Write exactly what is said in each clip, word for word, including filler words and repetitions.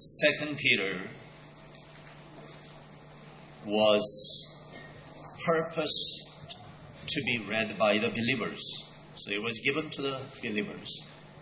Second Peter was purposed to be read by the believers. So it was given to the believers.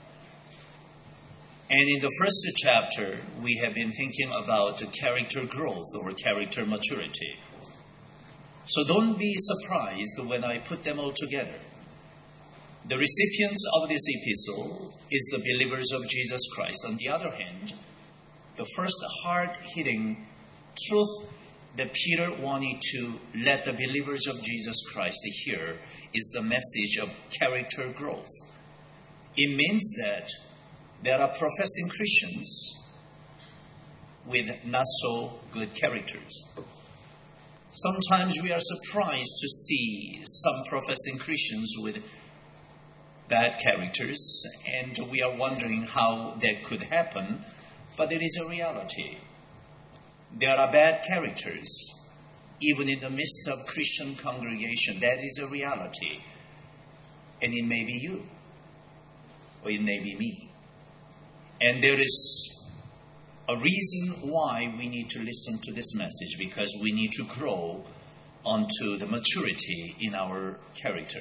And in the first chapter, we have been thinking about character growth or character maturity. So don't be surprised when I put them all together. The recipients of this epistle is the believers of Jesus Christ. On the other hand, the first hard-hitting truth that Peter wanted to let the believers of Jesus Christ hear is the message of character growth. It means that there are professing Christians with not so good characters. Sometimes we are surprised to see some professing Christians with bad characters, and we are wondering how that could happen, but it is a reality. There are bad characters, even in the midst of Christian congregation. That is a reality. And it may be you, or it may be me. And there is a reason why we need to listen to this message, because we need to grow onto the maturity in our character.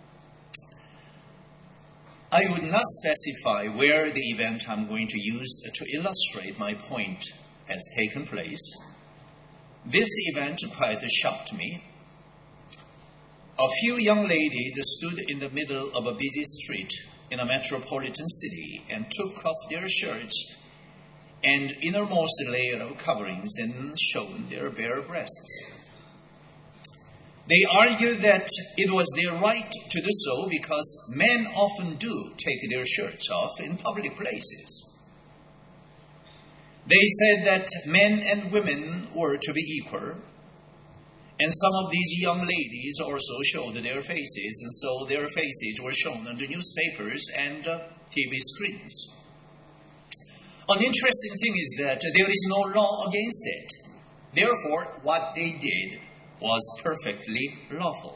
I would not specify where the event I'm going to use to illustrate my point has taken place. This event quite shocked me. A few young ladies stood in the middle of a busy street in a metropolitan city and took off their shirts and innermost layer of coverings and showed their bare breasts. They argued that it was their right to do so because men often do take their shirts off in public places. They said that men and women were to be equal, and some of these young ladies also showed their faces, and so their faces were shown on the newspapers and uh, T V screens. An interesting thing is that there is no law against it. Therefore, what they did was perfectly lawful.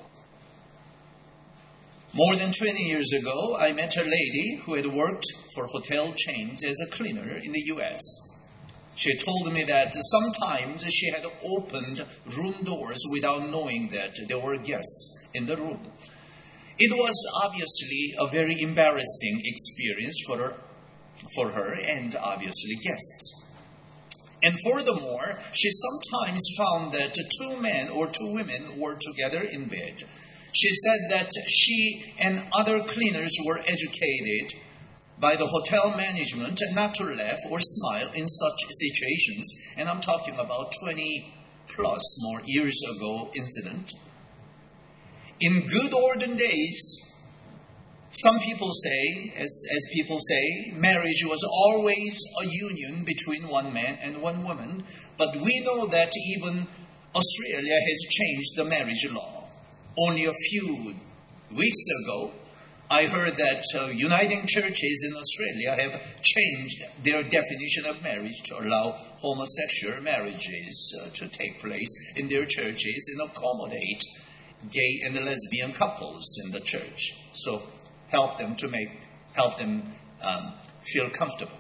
More than twenty years ago, I met a lady who had worked for hotel chains as a cleaner in the U S She told me that sometimes she had opened room doors without knowing that there were guests in the room. It was obviously a very embarrassing experience for her, for her and obviously guests. And furthermore, she sometimes found that two men or two women were together in bed. She said that she and other cleaners were educated by the hotel management not to laugh or smile in such situations. And I'm talking about twenty plus more years ago incident. In good olden days, some people say, as, as people say, marriage was always a union between one man and one woman. But we know that even Australia has changed the marriage law. Only a few weeks ago, I heard that uh, uniting churches in Australia have changed their definition of marriage to allow homosexual marriages uh, to take place in their churches and accommodate gay and lesbian couples in the church. So help them to make, help them um, feel comfortable.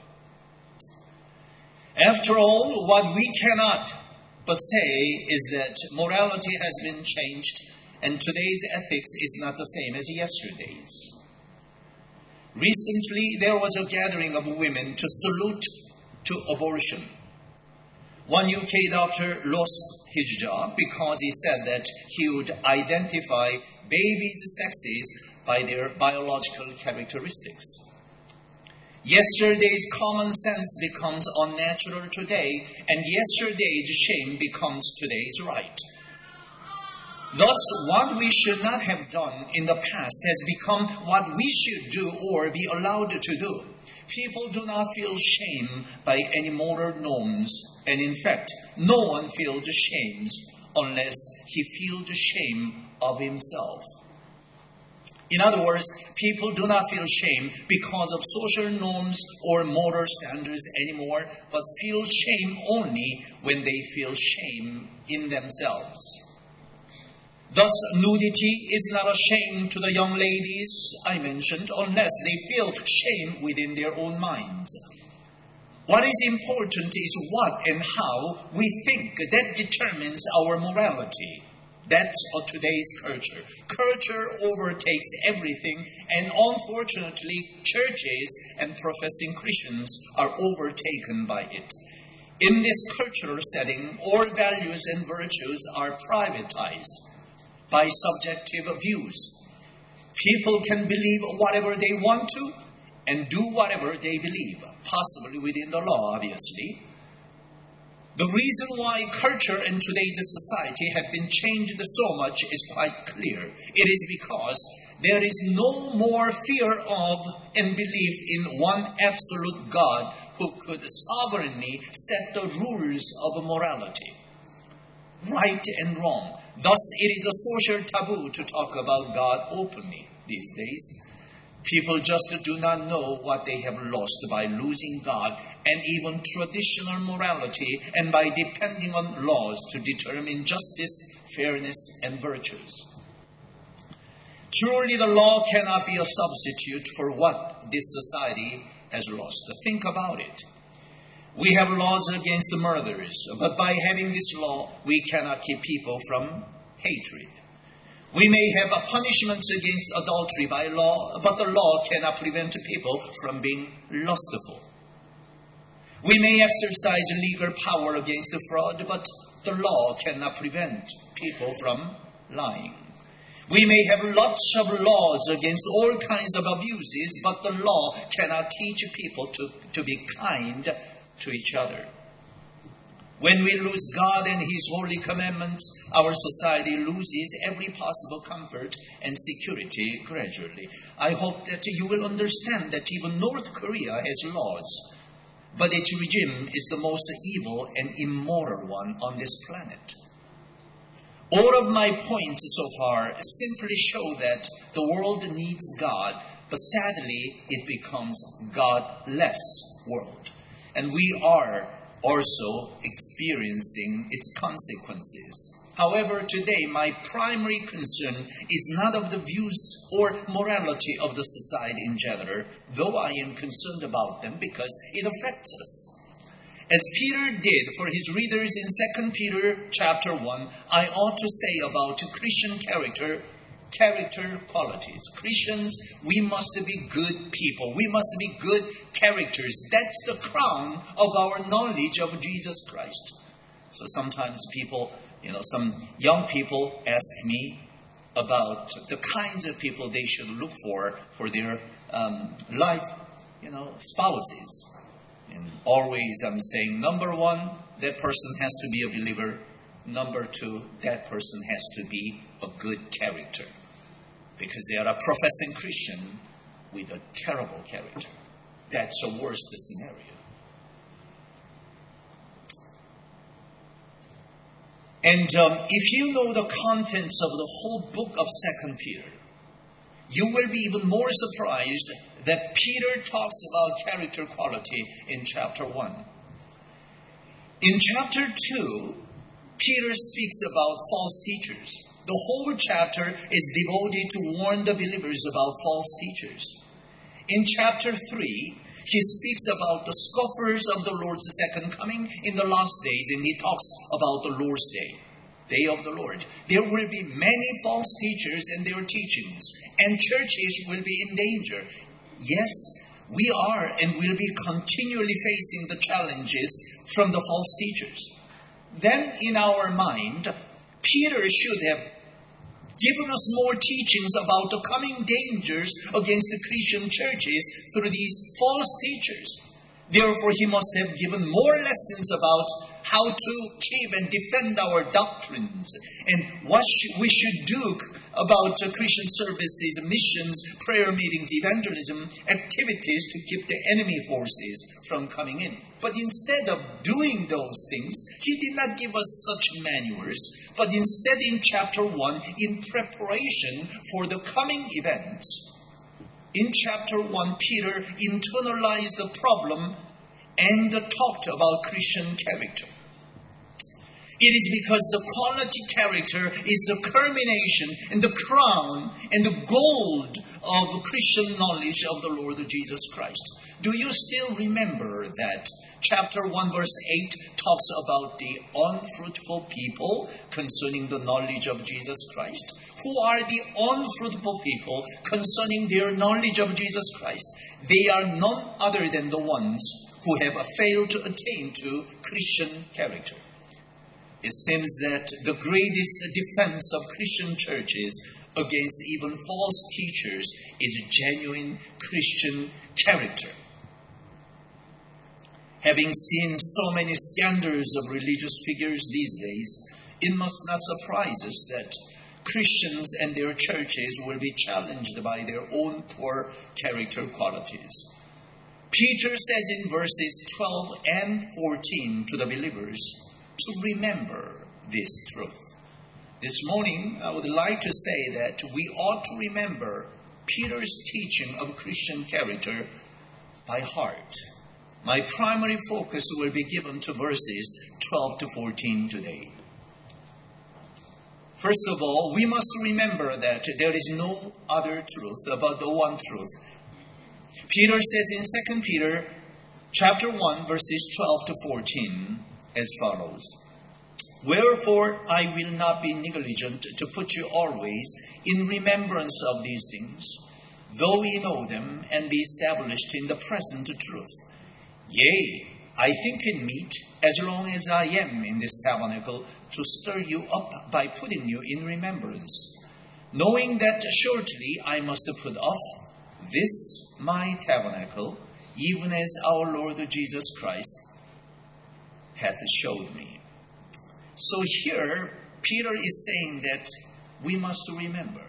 After all, what we cannot but say is that morality has been changed, and today's ethics is not the same as yesterday's. Recently, there was a gathering of women to salute to abortion. One U K doctor lost his job because he said that he would identify babies' sexes by their biological characteristics. Yesterday's common sense becomes unnatural today, and yesterday's shame becomes today's right. Thus, what we should not have done in the past has become what we should do or be allowed to do. People do not feel shame by any moral norms, and in fact, no one feels shame unless he feels shame of himself. In other words, people do not feel shame because of social norms or moral standards anymore, but feel shame only when they feel shame in themselves. Thus, nudity is not a shame to the young ladies I mentioned unless they feel shame within their own minds. What is important is what and how we think. That determines our morality. That's today's culture. Culture overtakes everything, and unfortunately, churches and professing Christians are overtaken by it. In this cultural setting, all values and virtues are privatized by subjective views. People can believe whatever they want to and do whatever they believe, possibly within the law, obviously. The reason why culture in today's society have been changed so much is quite clear. It is because there is no more fear of and belief in one absolute God who could sovereignly set the rules of morality, right and wrong. Thus, it is a social taboo to talk about God openly these days. People just do not know what they have lost by losing God and even traditional morality and by depending on laws to determine justice, fairness, and virtues. Truly, the law cannot be a substitute for what this society has lost. Think about it. We have laws against the murderers, but by having this law, we cannot keep people from hatred. We may have a punishments against adultery by law, but the law cannot prevent people from being lustful. We may exercise legal power against the fraud, but the law cannot prevent people from lying. We may have lots of laws against all kinds of abuses, but the law cannot teach people to, to be kind to each other. When we lose God and His holy commandments, our society loses every possible comfort and security gradually. I hope that you will understand that even North Korea has laws, but its regime is the most evil and immoral one on this planet. All of my points so far simply show that the world needs God, but sadly it becomes godless world. And we are also experiencing its consequences. However, today my primary concern is not of the views or morality of the society in general, though I am concerned about them because it affects us. As Peter did for his readers in Second Peter chapter one, I ought to say about Christian character, character qualities. Christians, we must be good people. We must be good characters. That's the crown of our knowledge of Jesus Christ. So sometimes people, you know, some young people ask me about the kinds of people they should look for for their um, life, you know, spouses. And always I'm saying, number one, that person has to be a believer. Number two, that person has to be a good character. Because they are a professing Christian with a terrible character. That's the worst scenario. And um, if you know the contents of the whole book of Second Peter, you will be even more surprised that Peter talks about character quality in chapter one. In chapter two, Peter speaks about false teachers. The whole chapter is devoted to warn the believers about false teachers. In chapter three, he speaks about the scoffers of the Lord's second coming in the last days, and he talks about the Lord's day, day of the Lord. There will be many false teachers and their teachings, and churches will be in danger. Yes, we are and will be continually facing the challenges from the false teachers. Then in our mind, Peter should have given us more teachings about the coming dangers against the Christian churches through these false teachers. Therefore, he must have given more lessons about how to keep and defend our doctrines and what sh- we should do about uh, Christian services, missions, prayer meetings, evangelism, activities to keep the enemy forces from coming in. But instead of doing those things, he did not give us such manuals, but instead in chapter one, in preparation for the coming events, in chapter one, Peter internalized the problem and talked about Christian character. It is because the quality character is the culmination and the crown and the gold of Christian knowledge of the Lord Jesus Christ. Do you still remember that chapter one verse eight talks about the unfruitful people concerning the knowledge of Jesus Christ? Who are the unfruitful people concerning their knowledge of Jesus Christ? They are none other than the ones who have failed to attain to Christian character. It seems that the greatest defense of Christian churches against even false teachers is genuine Christian character. Having seen so many scandals of religious figures these days, it must not surprise us that Christians and their churches will be challenged by their own poor character qualities. Peter says in verses twelve and fourteen to the believers to remember this truth. This morning, I would like to say that we ought to remember Peter's teaching of Christian character by heart. My primary focus will be given to verses twelve to fourteen today. First of all, we must remember that there is no other truth but the one truth. Peter says in Second Peter chapter one, verses twelve to fourteen, as follows. Wherefore I will not be negligent to put you always in remembrance of these things, though ye know them, and be established in the present truth. Yea, I think it meet, as long as I am in this tabernacle, to stir you up by putting you in remembrance, knowing that shortly I must put off this my tabernacle, even as our Lord Jesus Christ hath showed me. So here, Peter is saying that we must remember.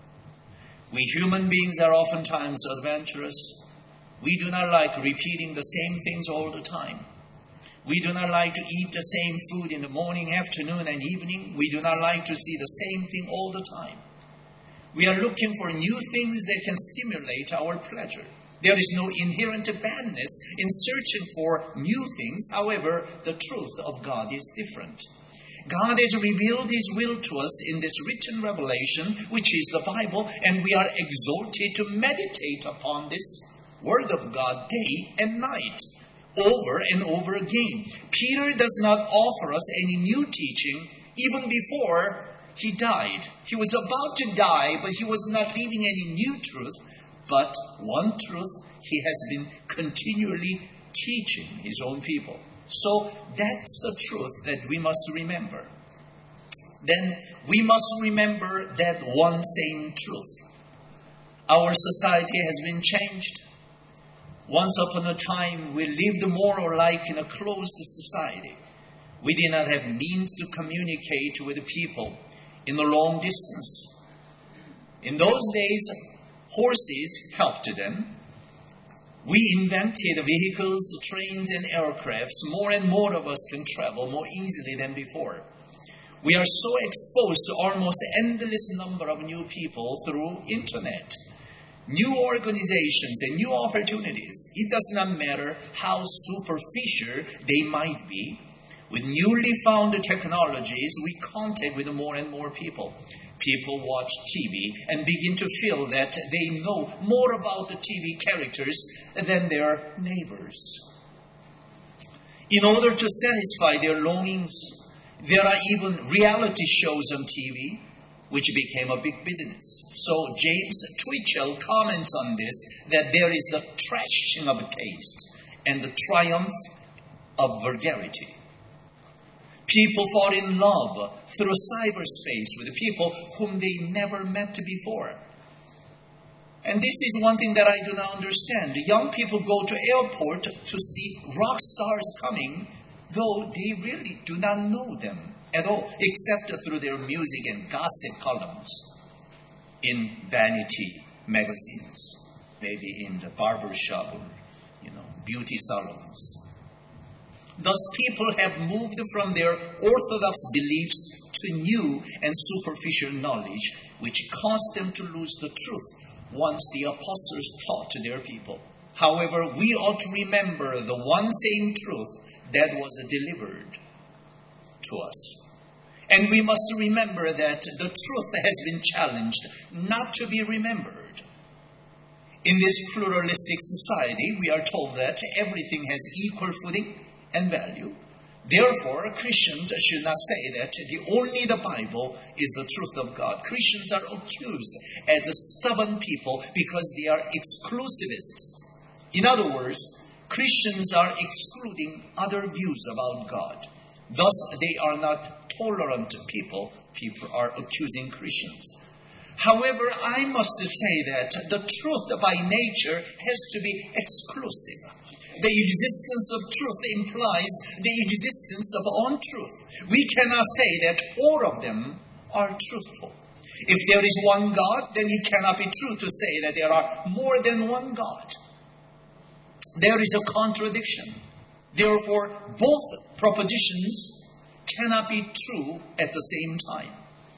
We human beings are oftentimes adventurous. We do not like repeating the same things all the time. We do not like to eat the same food in the morning, afternoon, and evening. We do not like to see the same thing all the time. We are looking for new things that can stimulate our pleasure. There is no inherent badness in searching for new things. However, the truth of God is different. God has revealed His will to us in this written revelation, which is the Bible, and we are exhorted to meditate upon this Word of God day and night, over and over again. Peter does not offer us any new teaching even before he died. He was about to die, but he was not leaving any new truth, but one truth he has been continually teaching his own people. So that's the truth that we must remember. Then we must remember that one same truth. Our society has been changed. Once upon a time, we lived more or like in a closed society. We did not have means to communicate with people in a long distance. In those days, horses helped them. We invented vehicles, trains, and aircrafts. More and more of us can travel more easily than before. We are so exposed to almost endless number of new people through internet. New organizations and new opportunities. It does not matter how superficial they might be. With newly found technologies, we contact with more and more people. People watch T V and begin to feel that they know more about the T V characters than their neighbors. In order to satisfy their longings, there are even reality shows on T V, which became a big business. So James Twitchell comments on this, that there is the trashing of taste and the triumph of vulgarity. People fall in love through cyberspace with people whom they never met before. And this is one thing that I do not understand. The young people go to airport to see rock stars coming, though they really do not know them at all, except through their music and gossip columns in vanity magazines, maybe in the barber shop, or, you know, beauty salons. Thus, people have moved from their orthodox beliefs to new and superficial knowledge, which caused them to lose the truth once the apostles taught to their people. However, we ought to remember the one same truth that was delivered to us. And we must remember that the truth has been challenged not to be remembered. In this pluralistic society, we are told that everything has equal footing and value. Therefore, Christians should not say that the only the Bible is the truth of God. Christians are accused as stubborn people because they are exclusivists. In other words, Christians are excluding other views about God. Thus, they are not tolerant people. People are accusing Christians. However, I must say that the truth by nature has to be exclusive. The existence of truth implies the existence of untruth. We cannot say that all of them are truthful. If there is one God, then it cannot be true to say that there are more than one God. There is a contradiction. Therefore, both propositions cannot be true at the same time.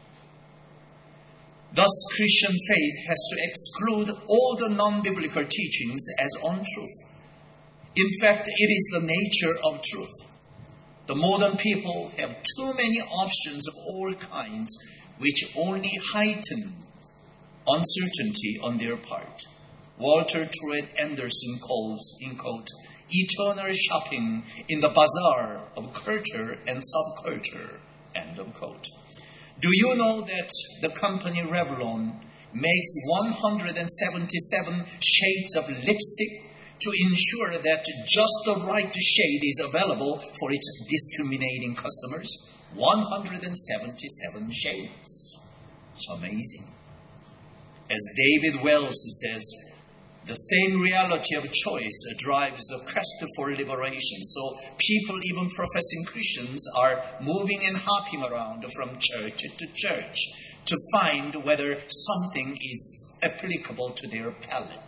Thus, Christian faith has to exclude all the non-biblical teachings as untruth. In fact, it is the nature of truth. The modern people have too many options of all kinds, which only heighten uncertainty on their part. Walter Truett Anderson calls, in quote, eternal shopping in the bazaar of culture and subculture, end of quote. Do you know that the company Revlon makes one hundred seventy-seven shades of lipstick to ensure that just the right shade is available for its discriminating customers? one hundred seventy-seven shades. It's amazing. As David Wells says, the same reality of choice drives the quest for liberation. So people, even professing Christians, are moving and hopping around from church to church to find whether something is applicable to their palate.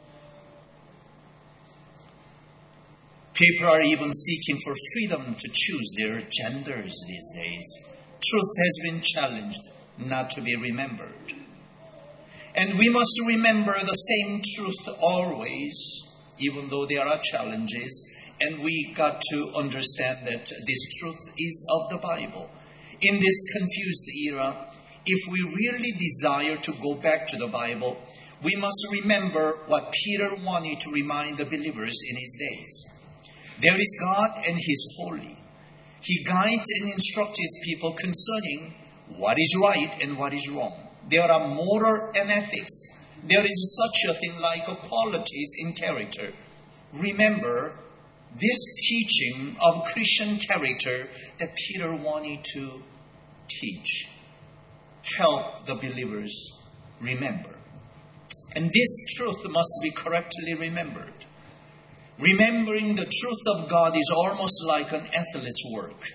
People are even seeking for freedom to choose their genders these days. Truth has been challenged, not to be remembered. And we must remember the same truth always, even though there are challenges. And we got to understand that this truth is of the Bible. In this confused era, if we really desire to go back to the Bible, we must remember what Peter wanted to remind the believers in his days. There is God and He is holy. He guides and instructs His people concerning what is right and what is wrong. There are moral and ethics. There is such a thing like qualities in character. Remember this teaching of Christian character that Peter wanted to teach. Help the believers remember. And this truth must be correctly remembered. Remembering the truth of God is almost like an athlete's work.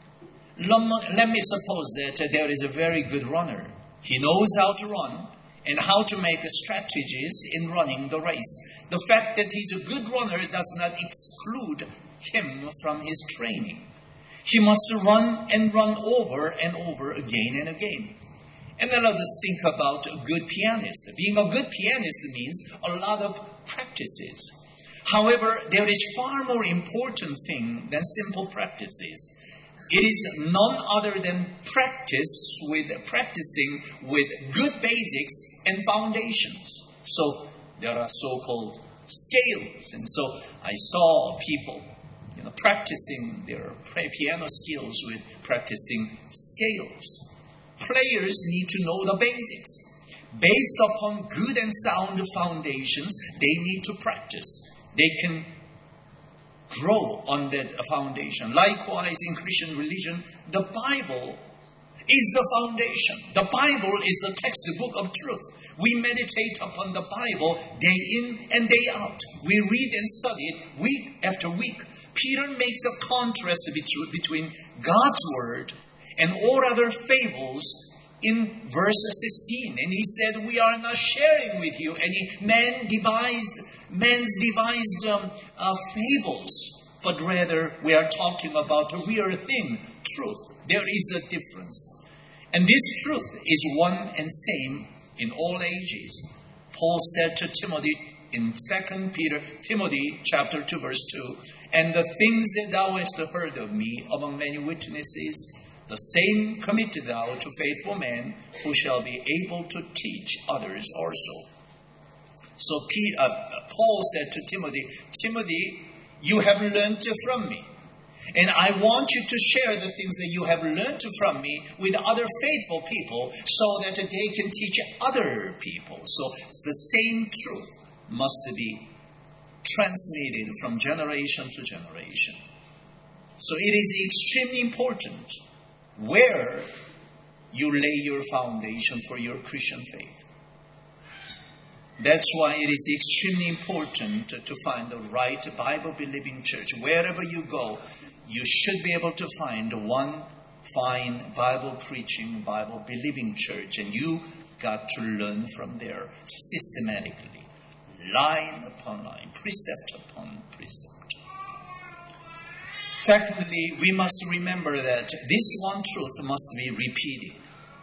Let me suppose that there is a very good runner. He knows how to run and how to make strategies in running the race. The fact that he's a good runner does not exclude him from his training. He must run and run over and over again and again. And then let us think about a good pianist. Being a good pianist means a lot of practices. However, there is far more important thing than simple practices. It is none other than practice with practicing with good basics and foundations. So there are so-called scales, and so I saw people, you know, practicing their piano skills with practicing scales. Players need to know the basics. Based upon good and sound foundations, they need to practice. They can grow on that foundation. Likewise, in Christian religion, the Bible is the foundation. The Bible is the textbook of truth. We meditate upon the Bible day in and day out. We read and study it week after week. Peter makes a contrast between God's word and all other fables in verse sixteen. And he said, we are not sharing with you any man devised Man's devised um, uh, fables, but rather we are talking about a real thing, truth. There is a difference. And this truth is one and same in all ages. Paul said to Timothy in Second Peter, Timothy chapter two verse two, and the things that thou hast heard of me among many witnesses, The same committed thou to faithful men, who shall be able to teach others also. So P, uh, Paul said to Timothy, Timothy, you have learned from me. And I want you to share the things that you have learned from me with other faithful people so that they can teach other people. So the same truth must be transmitted from generation to generation. So it is extremely important where you lay your foundation for your Christian faith. That's why it is extremely important to find the right Bible-believing church. Wherever you go, you should be able to find one fine Bible-preaching, Bible-believing church, and you got to learn from there systematically, line upon line, precept upon precept. Secondly, we must remember that this one truth must be repeated.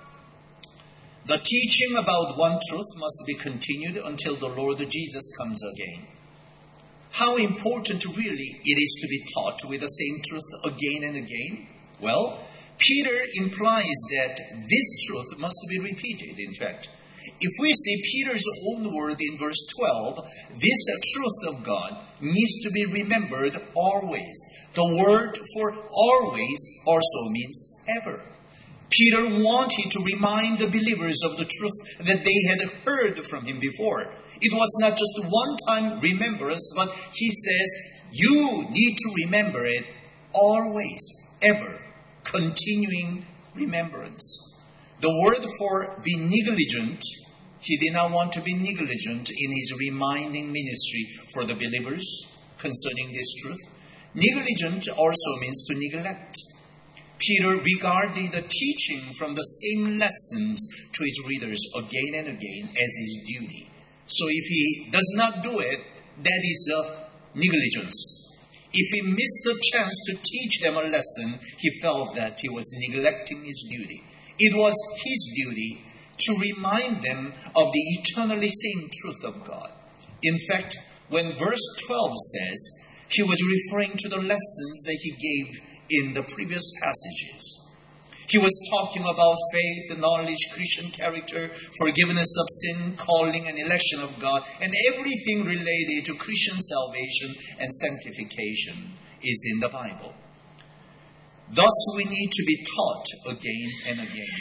The teaching about one truth must be continued until the Lord Jesus comes again. How important really it is to be taught with the same truth again and again? Well, Peter implies that this truth must be repeated, in fact. If we see Peter's own word in verse twelve, this truth of God needs to be remembered always. The word for always also means ever. Peter wanted to remind the believers of the truth that they had heard from him before. It was not just a one-time remembrance, but he says, you need to remember it always, ever, continuing remembrance. The word for be negligent, he did not want to be negligent in his reminding ministry for the believers concerning this truth. Negligent also means to neglect. Peter regarded the teaching from the same lessons to his readers again and again as his duty. So if he does not do it, that is a negligence. If he missed the chance to teach them a lesson, he felt that he was neglecting his duty. It was his duty to remind them of the eternally same truth of God. In fact, when verse twelve says, he was referring to the lessons that he gave in the previous passages. He was talking about faith, knowledge, Christian character, forgiveness of sin, calling and election of God, and everything related to Christian salvation and sanctification is in the Bible. Thus, we need to be taught again and again.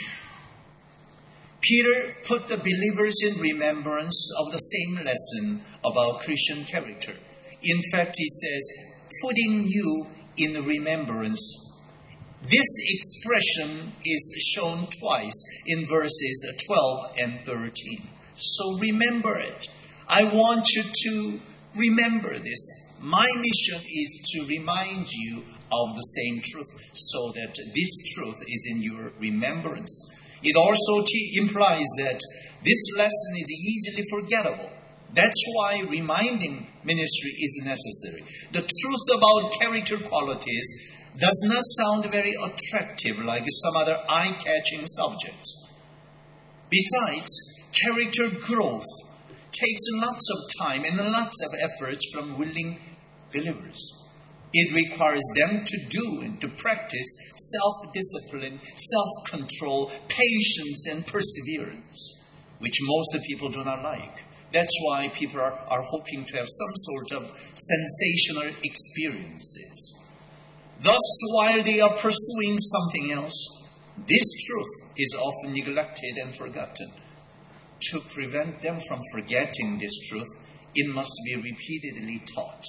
Peter put the believers in remembrance of the same lesson about Christian character. In fact, he says, putting you in remembrance. This expression is shown twice in verses twelve and thirteen. So remember it. I want you to remember this. My mission is to remind you of the same truth so that this truth is in your remembrance. It also t- implies that this lesson is easily forgettable. That's why reminding ministry is necessary. The truth about character qualities does not sound very attractive like some other eye-catching subjects. Besides, character growth takes lots of time and lots of effort from willing believers. It requires them to do and to practice self-discipline, self-control, patience, and perseverance, which most people do not like. That's why people are, are hoping to have some sort of sensational experiences. Thus, while they are pursuing something else, this truth is often neglected and forgotten. To prevent them from forgetting this truth, it must be repeatedly taught.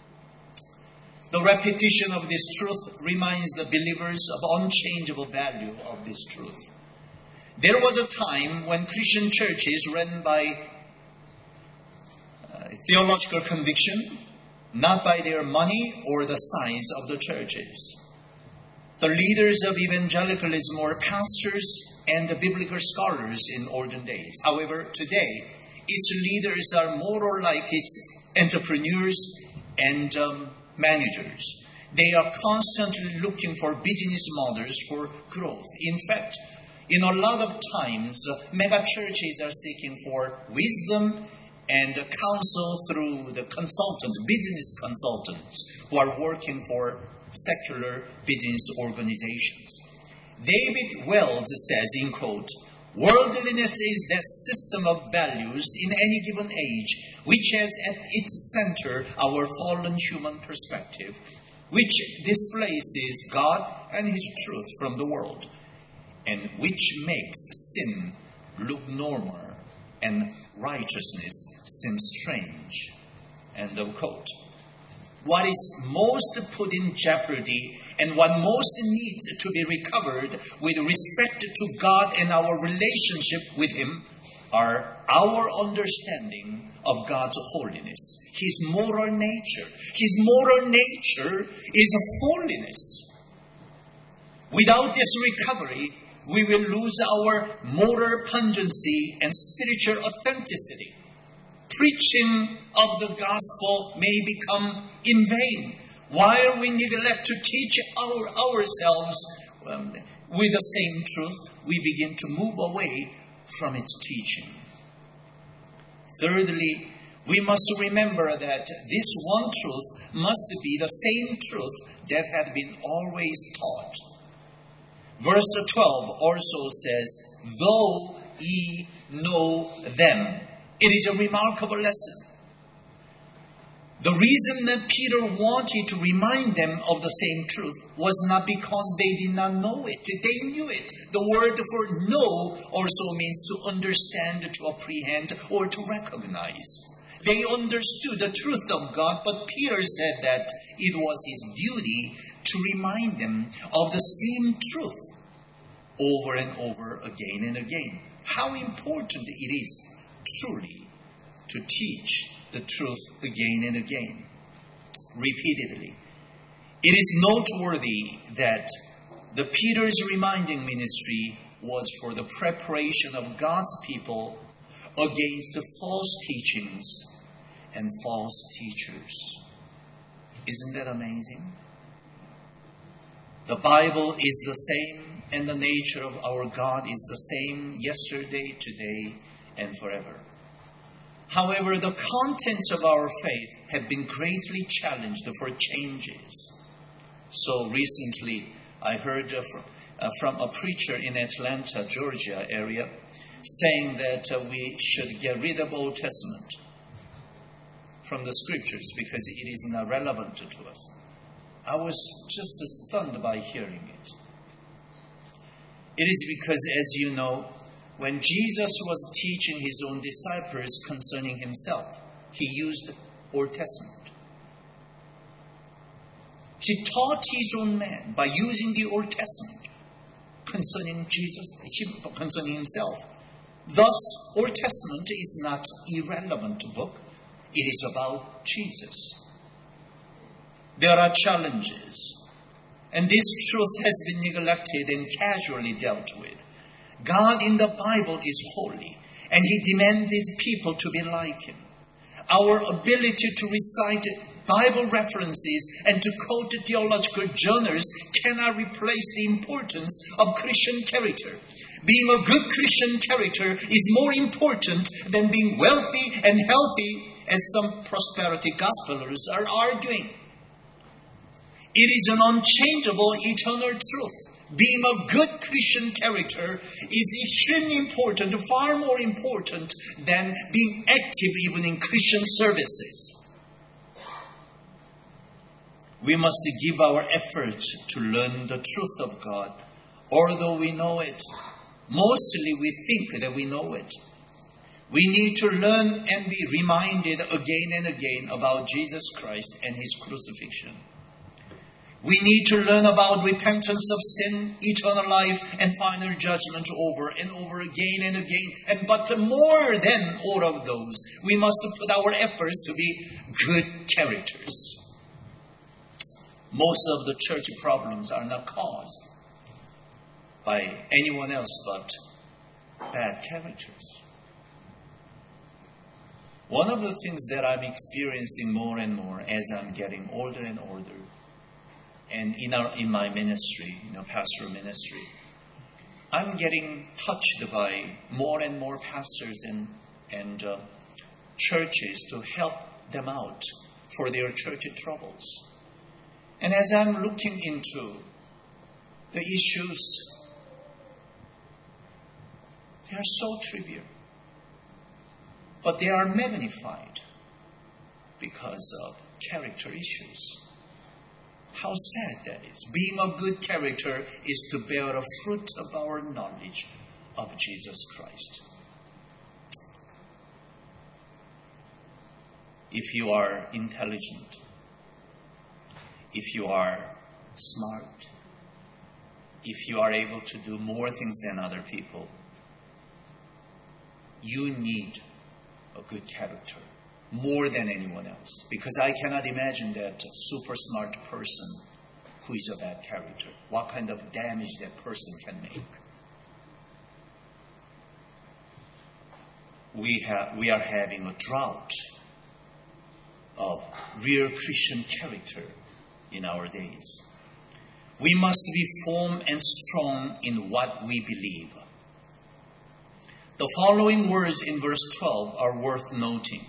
The repetition of this truth reminds the believers of unchangeable value of this truth. There was a time when Christian churches ran by theological conviction, not by their money or the size of the churches. The leaders of evangelicalism were pastors and the biblical scholars in olden days. However, today, its leaders are more like its entrepreneurs and um, managers. They are constantly looking for business models for growth. In fact, in a lot of times, mega churches are seeking for wisdom and counsel through the consultants, business consultants, who are working for secular business organizations. David Wells says, in quote, "Worldliness is that system of values in any given age which has at its center our fallen human perspective, which displaces God and His truth from the world, and which makes sin look normal and righteousness seem strange." End of quote. What is most put in jeopardy and what most needs to be recovered with respect to God and our relationship with Him are our understanding of God's holiness, His moral nature. His moral nature is holiness. Without this recovery, we will lose our moral pungency and spiritual authenticity. Preaching of the gospel may become in vain while we neglect to teach our, ourselves um, with the same truth. We begin to move away from its teaching. Thirdly, we must remember that this one truth must be the same truth that had been always taught. Verse twelve also says, "Though ye know them." It is a remarkable lesson. The reason that Peter wanted to remind them of the same truth was not because they did not know it. They knew it. The word for know also means to understand, to apprehend, or to recognize. They understood the truth of God, but Peter said that it was his duty to remind them of the same truth over and over again and again. How important it is truly to teach the truth again and again, repeatedly. It is noteworthy that the Peter's reminding ministry was for the preparation of God's people against the false teachings and false teachers. Isn't that amazing? The Bible is the same, and the nature of our God is the same yesterday, today, and forever. However, the contents of our faith have been greatly challenged for changes. So recently, I heard uh, from, uh, from a preacher in Atlanta, Georgia area, saying that uh, we should get rid of Old Testament from the scriptures because it is not relevant to us. I was just stunned by hearing it. It is because, as you know, when Jesus was teaching his own disciples concerning himself, he used Old Testament. He taught his own men by using the Old Testament concerning Jesus, concerning himself. Thus, Old Testament is not an irrelevant book. It is about Jesus. There are challenges, and this truth has been neglected and casually dealt with. God in the Bible is holy, and He demands His people to be like Him. Our ability to recite Bible references and to quote theological journals cannot replace the importance of Christian character. Being a good Christian character is more important than being wealthy and healthy, as some prosperity gospelers are arguing. It is an unchangeable, eternal truth. Being a good Christian character is extremely important, far more important than being active even in Christian services. We must give our effort to learn the truth of God, although we know it. Mostly we think that we know it. We need to learn and be reminded again and again about Jesus Christ and His crucifixion. We need to learn about repentance of sin, eternal life, and final judgment over and over again and again. And but more than all of those, we must put our efforts to be good characters. Most of the church problems are not caused by anyone else but bad characters. One of the things that I'm experiencing more and more as I'm getting older and older, and in our in my ministry, you know, pastoral ministry, I'm getting touched by more and more pastors and and uh, churches to help them out for their church troubles. And as I'm looking into the issues They are so trivial. But they are magnified because of character issues. How sad that is. Being a good character is to bear the fruit of our knowledge of Jesus Christ. If you are intelligent, if you are smart, if you are able to do more things than other people, you need a good character more than anyone else. Because I cannot imagine that super smart person who is a bad character. What kind of damage that person can make. We have, we are having a drought of real Christian character in our days. We must be firm and strong in what we believe. The following words in verse twelve are worth noting.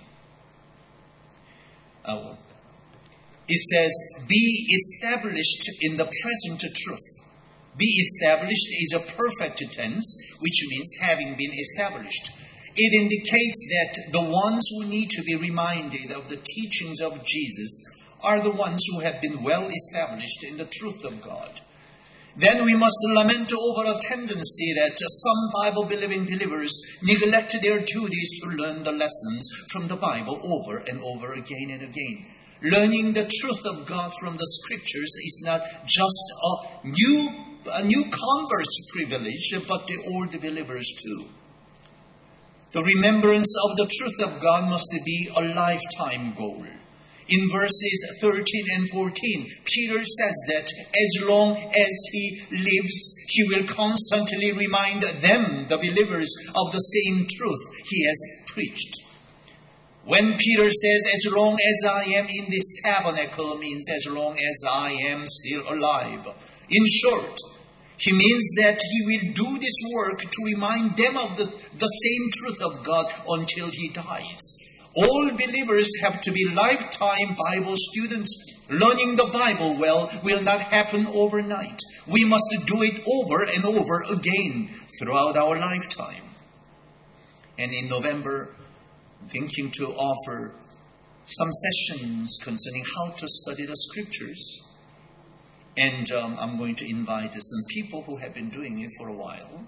Uh, it says, be established in the present truth. Be established is a perfect tense, which means having been established. It indicates that the ones who need to be reminded of the teachings of Jesus are the ones who have been well established in the truth of God. Then we must lament over a tendency that some Bible-believing believers neglect their duties to learn the lessons from the Bible over and over again and again. Learning the truth of God from the Scriptures is not just a new, a new convert's privilege, but the old believers too. The remembrance of the truth of God must be a lifetime goal. In verses thirteen and fourteen, Peter says that as long as he lives, he will constantly remind them, the believers, of the same truth he has preached. When Peter says, as long as I am in this tabernacle, means as long as I am still alive. In short, he means that he will do this work to remind them of the, the same truth of God until he dies. All believers have to be lifetime Bible students. Learning the Bible well will not happen overnight. We must do it over and over again throughout our lifetime. And in November, I'm thinking to offer some sessions concerning how to study the Scriptures. And um, I'm going to invite some people who have been doing it for a while.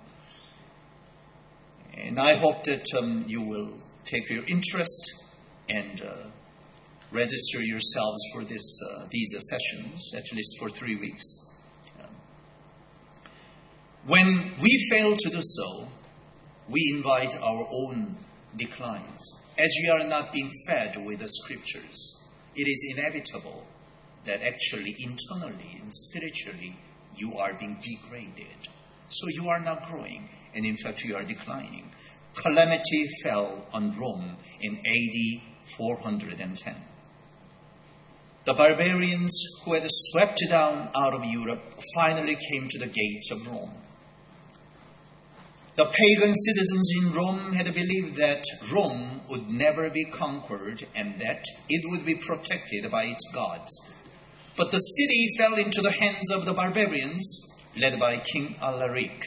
And I hope that um, you will take your interest and uh, register yourselves for this uh, these sessions, at least for three weeks. Um, when we fail to do so, we invite our own declines. As you are not being fed with the Scriptures, it is inevitable that actually internally and spiritually you are being degraded. So you are not growing, and in fact you are declining. Calamity fell on Rome in A D four hundred ten. The barbarians who had swept down out of Europe finally came to the gates of Rome. The pagan citizens in Rome had believed that Rome would never be conquered and that it would be protected by its gods. But the city fell into the hands of the barbarians, led by King Alaric.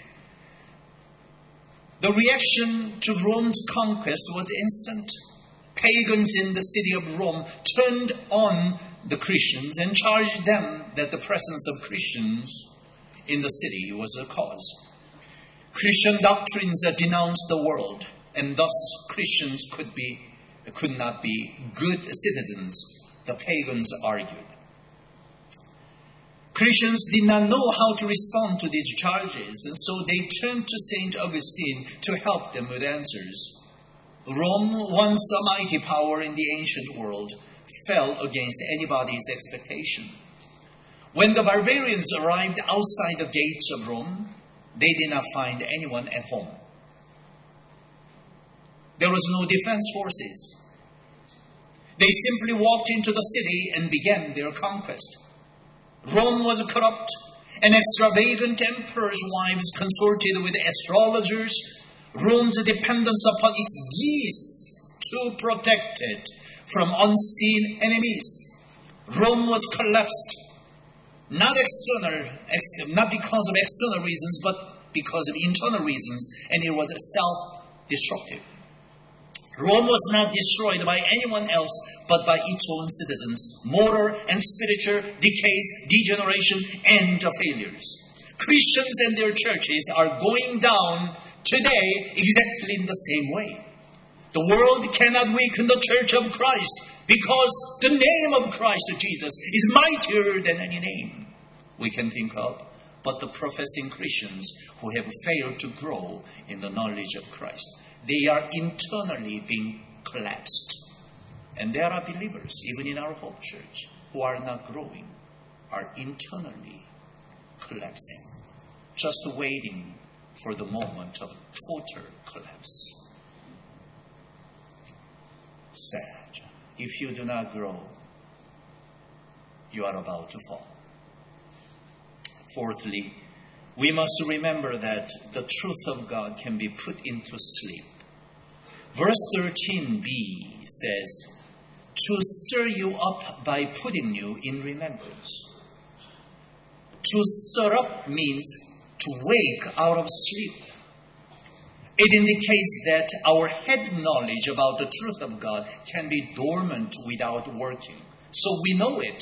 The reaction to Rome's conquest was instant. Pagans in the city of Rome turned on the Christians and charged them that the presence of Christians in the city was the cause. Christian doctrines denounced the world, and thus Christians could be could not be good citizens, the pagans argued. Christians did not know how to respond to these charges, and so they turned to Saint Augustine to help them with answers. Rome, once a mighty power in the ancient world, fell against anybody's expectation. When the barbarians arrived outside the gates of Rome, they did not find anyone at home. There was no defense forces. They simply walked into the city and began their conquest. Rome was corrupt, and extravagant emperors' wives consorted with astrologers. Rome's dependence upon its geese to protect it from unseen enemies. Rome was collapsed, not external, not because of external reasons, but because of internal reasons, and it was self-destructive. Rome was not destroyed by anyone else but by its own citizens. Moral and spiritual decays, degeneration, and failures. Christians and their churches are going down today exactly in the same way. The world cannot weaken the church of Christ because the name of Christ Jesus is mightier than any name we can think of, but the professing Christians who have failed to grow in the knowledge of Christ, they are internally being collapsed. And there are believers, even in our Hope Church, who are not growing, are internally collapsing, just waiting for the moment of total collapse. Sad. If you do not grow, you are about to fall. Fourthly, we must remember that the truth of God can be put into sleep. Verse thirteen b says, to stir you up by putting you in remembrance. To stir up means to wake out of sleep. It indicates that our head knowledge about the truth of God can be dormant without working. So we know it,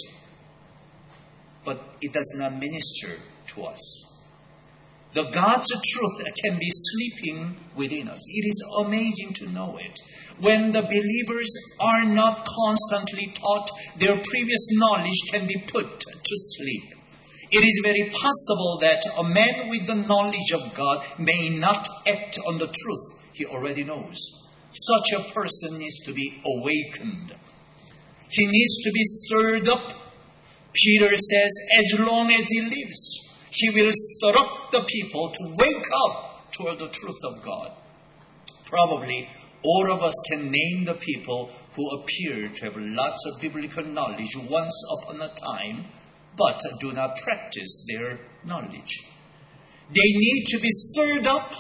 but it does not minister to us. The God's truth can be sleeping within us. It is amazing to know it. When the believers are not constantly taught, their previous knowledge can be put to sleep. It is very possible that a man with the knowledge of God may not act on the truth he already knows. Such a person needs to be awakened. He needs to be stirred up. Peter says, as long as he lives, he will stir up the people to wake up toward the truth of God. Probably all of us can name the people who appear to have lots of biblical knowledge once upon a time, but do not practice their knowledge. They need to be stirred up.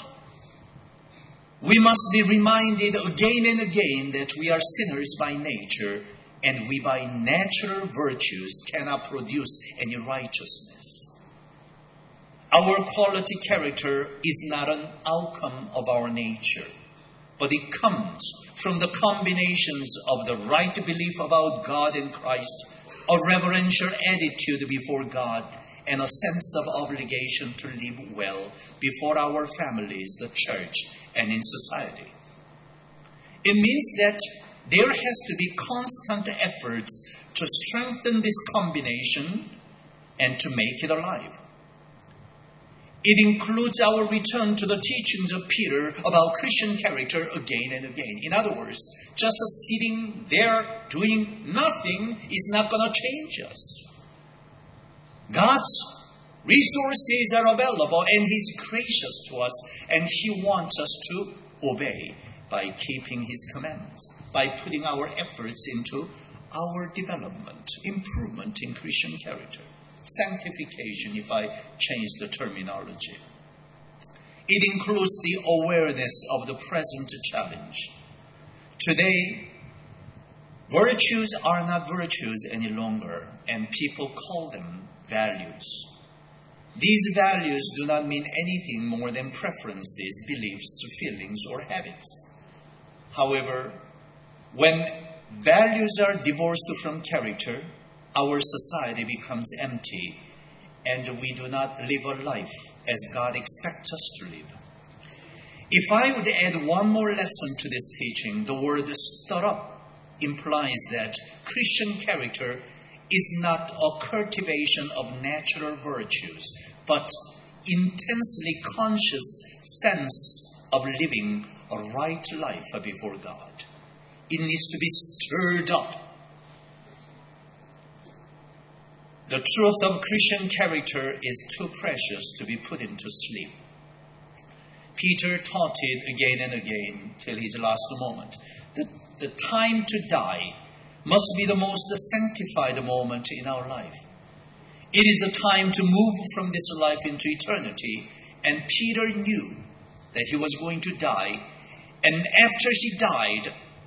We must be reminded again and again that we are sinners by nature, and we by natural virtues cannot produce any righteousness. Our quality character is not an outcome of our nature, but it comes from the combinations of the right belief about God and Christ, a reverential attitude before God, and a sense of obligation to live well before our families, the church, and in society. It means that there has to be constant efforts to strengthen this combination and to make it alive. It includes our return to the teachings of Peter about Christian character again and again. In other words, just sitting there doing nothing is not going to change us. God's resources are available and He's gracious to us, and He wants us to obey by keeping His commandments, by putting our efforts into our development, improvement in Christian character. Sanctification, if I change the terminology. It includes the awareness of the present challenge. Today, virtues are not virtues any longer, and people call them values. These values do not mean anything more than preferences, beliefs, feelings, or habits. However, when values are divorced from character, our society becomes empty, and we do not live a life as God expects us to live. If I would add one more lesson to this teaching, the word stir up implies that Christian character is not a cultivation of natural virtues, but intensely conscious sense of living a right life before God. It needs to be stirred up. The truth of Christian character is too precious to be put into sleep. Peter taught it again and again till his last moment. The, the time to die must be the most sanctified moment in our life. It is the time to move from this life into eternity, and Peter knew that he was going to die, and after he died,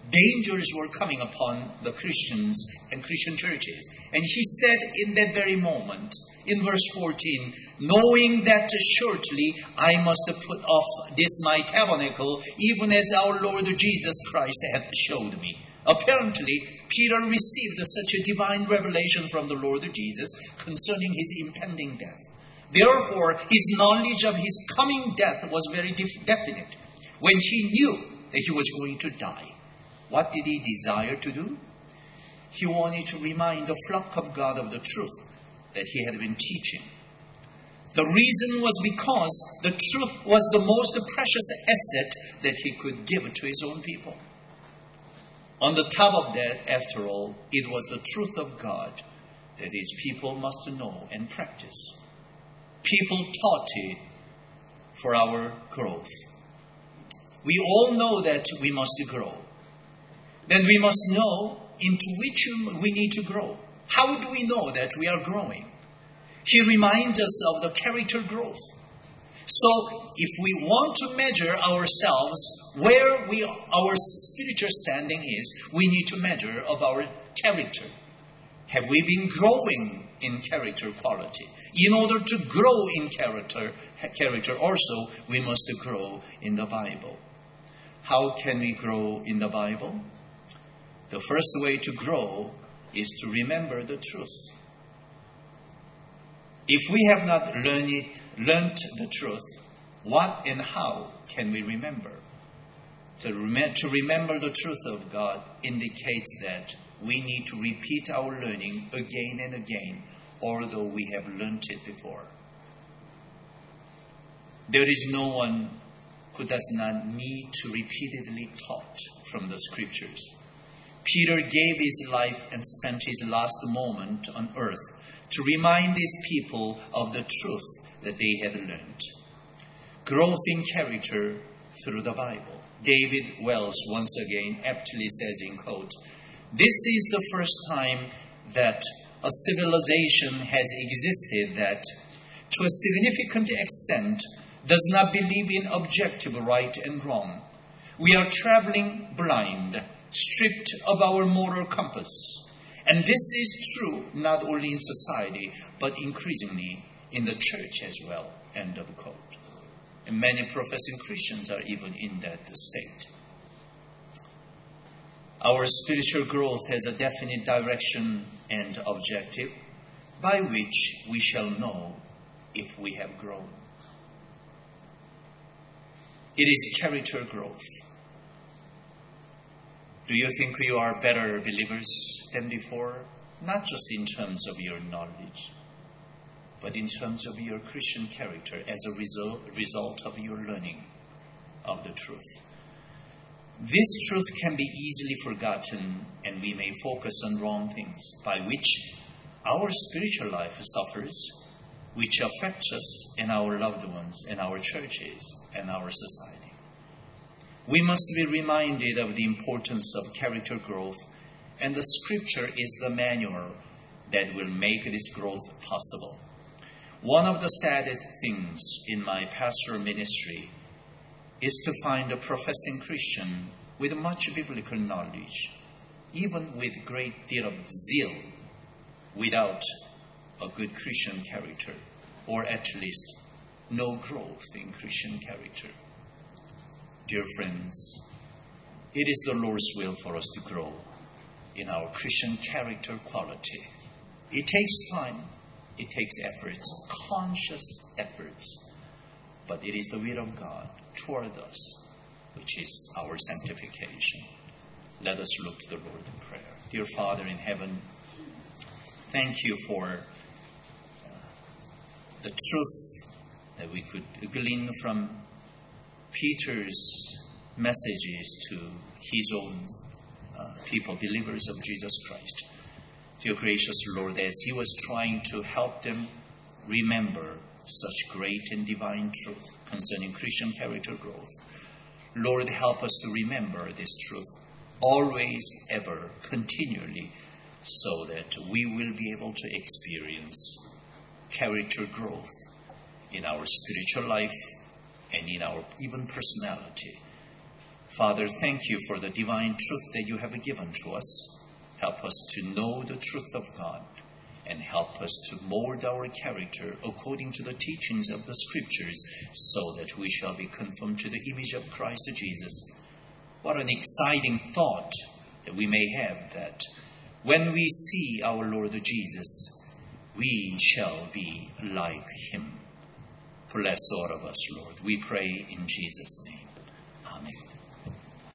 dangers were coming upon the Christians and Christian churches. And he said in that very moment, in verse fourteen, knowing that shortly I must put off this my tabernacle, even as our Lord Jesus Christ hath showed me. Apparently, Peter received such a divine revelation from the Lord Jesus concerning his impending death. Therefore, his knowledge of his coming death was very def- definite. When he knew that he was going to die, what did he desire to do? He wanted to remind the flock of God of the truth that he had been teaching. The reason was because the truth was the most precious asset that he could give to his own people. On the top of that, after all, it was the truth of God that his people must know and practice. People taught it for our growth. We all know that we must grow. Then we must know into which we need to grow. How do we know that we are growing? He reminds us of the character growth. So, if we want to measure ourselves where we our spiritual standing is, we need to measure of our character. Have we been growing in character quality? In order to grow in character, character also, we must grow in the Bible. How can we grow in the Bible? The first way to grow is to remember the truth. If we have not learned it, learned the truth, what and how can we remember? To, rem- to remember the truth of God indicates that we need to repeat our learning again and again, although we have learned it before. There is no one who does not need to repeatedly taught from the Scriptures. Peter gave his life and spent his last moment on earth to remind these people of the truth that they had learned. Growth in character through the Bible. David Wells once again aptly says in quote, "This is the first time that a civilization has existed that, to a significant extent, does not believe in objective right and wrong. We are traveling blind, stripped of our moral compass. And this is true not only in society, but increasingly in the church as well." End of quote. And many professing Christians are even in that state. Our spiritual growth has a definite direction and objective by which we shall know if we have grown. It is character growth. Do you think you are better believers than before? Not just in terms of your knowledge, but in terms of your Christian character as a result, result of your learning of the truth. This truth can be easily forgotten, and we may focus on wrong things, by which our spiritual life suffers, which affects us and our loved ones and our churches and our society. We must be reminded of the importance of character growth, and the Scripture is the manual that will make this growth possible. One of the saddest things in my pastoral ministry is to find a professing Christian with much biblical knowledge, even with great deal of zeal, without a good Christian character, or at least no growth in Christian character. Dear friends, it is the Lord's will for us to grow in our Christian character quality. It takes time, it takes efforts, conscious efforts, but it is the will of God toward us, which is our sanctification. Let us look to the Lord in prayer. Dear Father in heaven, thank you for uh, the truth that we could glean from Peter's messages to his own uh, people, believers of Jesus Christ. Dear gracious Lord, as he was trying to help them remember such great and divine truth concerning Christian character growth, Lord, help us to remember this truth always, ever, continually, so that we will be able to experience character growth in our spiritual life and in our even personality. Father, thank you for the divine truth that you have given to us. Help us to know the truth of God, and help us to mold our character according to the teachings of the Scriptures, so that we shall be conformed to the image of Christ Jesus. What an exciting thought that we may have, that when we see our Lord Jesus, we shall be like him. Bless all of us, Lord. We pray in Jesus' name. Amen.